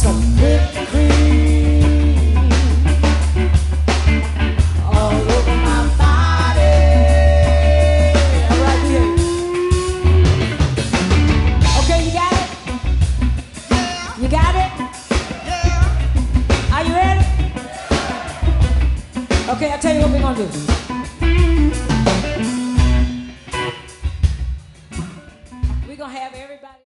some whipped cream all over my body. All right, behave. Okay, you got it? Yeah. You got it? Yeah. Are you ready? Okay, I'll tell you what we're gonna do. We're gonna have everybody.